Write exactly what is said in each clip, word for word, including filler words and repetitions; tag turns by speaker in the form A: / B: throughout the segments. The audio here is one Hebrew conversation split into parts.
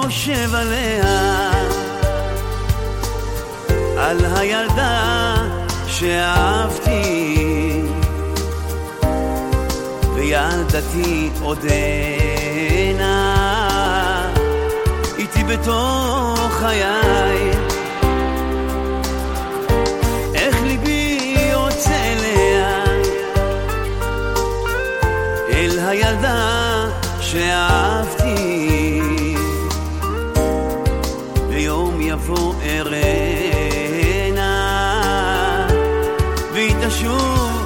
A: חושב עליה, על הילדה שאהבתי, וילדתי עודנה איתי בתוך חיי. איך ליבי יוצא אליה, אל הילדה שאהבתי, ויום יבוא ערנה והיא תשוב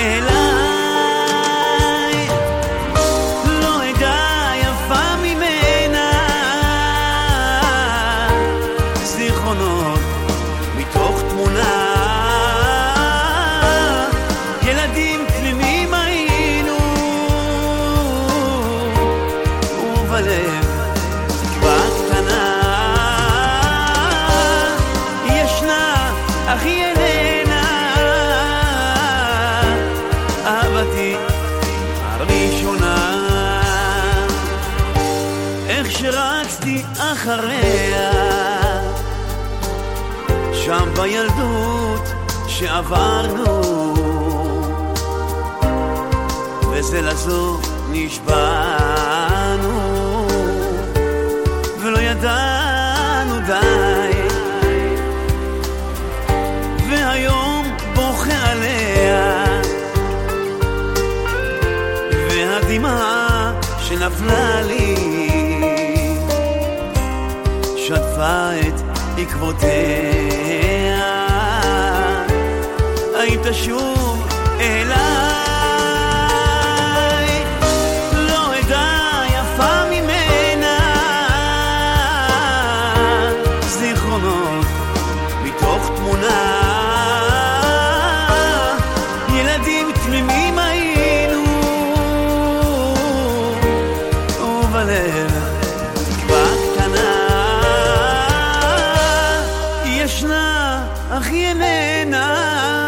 A: אליי. לא אדע יפה ממנה, זיכרונות מתוך תמונה, ילדים תמימים היינו, ובלב תקווה קטנה ישנה, אך היא איננה אהבתי הראשונה. איך שרצתי אחריה שם בילדות שעברנו, וזה לזו נשבענו, ולא ידענו די, והיום בוכה עליה, והדמעה שנפלה לי שטפה את עקבותיה. האם תשוב אליי? לא אדע יפה ממנה, זיכרונות מתוך תמונה, ילדים תמימים היינו, ובלב תקווה קטנה ישנה, אך היא איננה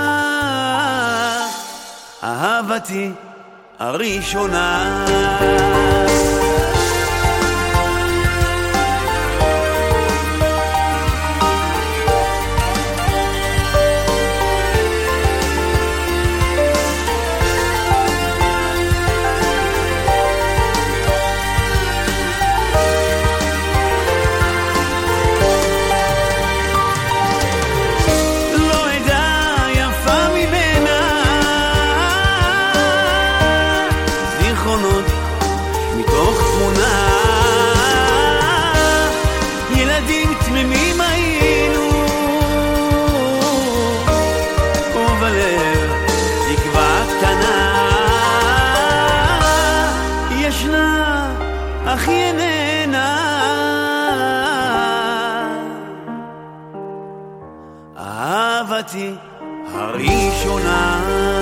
A: אהבתי הראשונה. מתוך תמונה, ילדים תמימים היינו, ובלב תקווה קטנה ישנה, אך היא איננה אהבתי הראשונה.